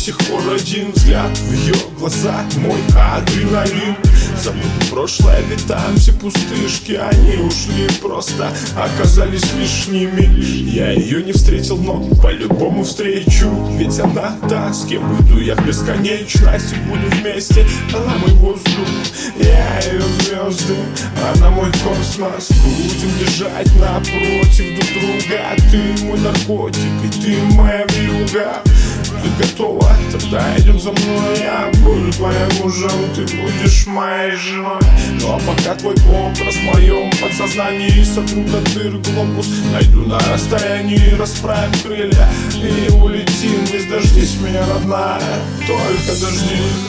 сих пор один взгляд в ее глаза, мой адреналин. Забуду прошлое, ведь там все пустышки, они ушли, просто оказались лишними. Я ее не встретил, но по-любому встречу, ведь она та, с кем уйду я в бесконечность. И буду вместе, она мой воздух, я ее звезды, она мой космос. Будем лежать напротив друг друга, ты мой наркотик и ты моя вьюга. Ты готова? Тогда идем за мной. Я буду твоим мужем, ты будешь моей женой. Ну а пока твой образ в моем подсознании сотру до дыр глобус. Найду на расстоянии, расправим крылья и улетим. Не дождись меня, родная, только дождись.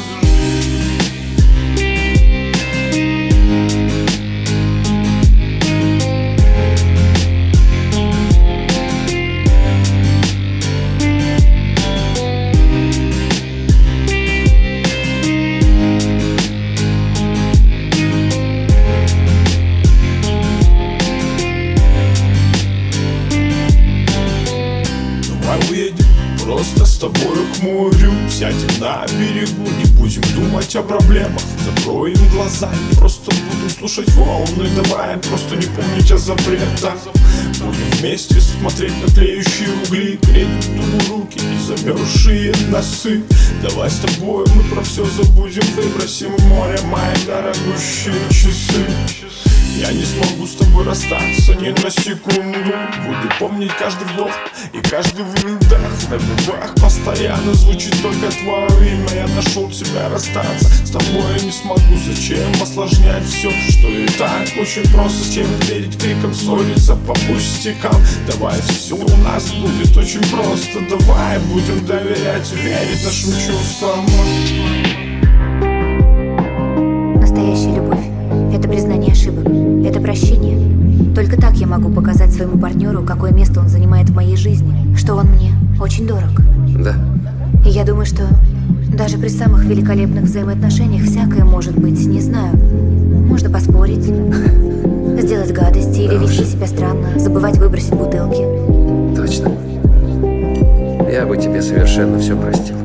Уедем просто с тобою к морю, сядем на берегу, не будем думать о проблемах, закроем глаза и просто будем слушать волны. Давай просто не помнить о запретах. Будем вместе смотреть на тлеющие угли, греть друг другу руки и замерзшие носы. Давай с тобой мы про все забудем, выбросим в море мои дорогущие часы. Я не смогу с тобой расстаться ни на секунду. Буду помнить каждый вдох и каждый выдох. На губах постоянно звучит только твое имя. Я нашел тебя, расстаться с тобой я не смогу. Зачем осложнять все, что и так очень просто? С кем верить криком, ссориться по пустякам? Давай все у нас будет очень просто. Давай будем доверять, верить нашим чувствам. Настоящая любовь — это признание ошибок, это прощение. Только так я могу показать своему партнеру, какое место он занимает в моей жизни, что он мне очень дорог. Да. И я думаю, что даже при самых великолепных взаимоотношениях всякое может быть, не знаю. Можно поспорить, сделать гадости или вести себя странно, забывать выбросить бутылки. Точно. Я бы тебе совершенно все простил.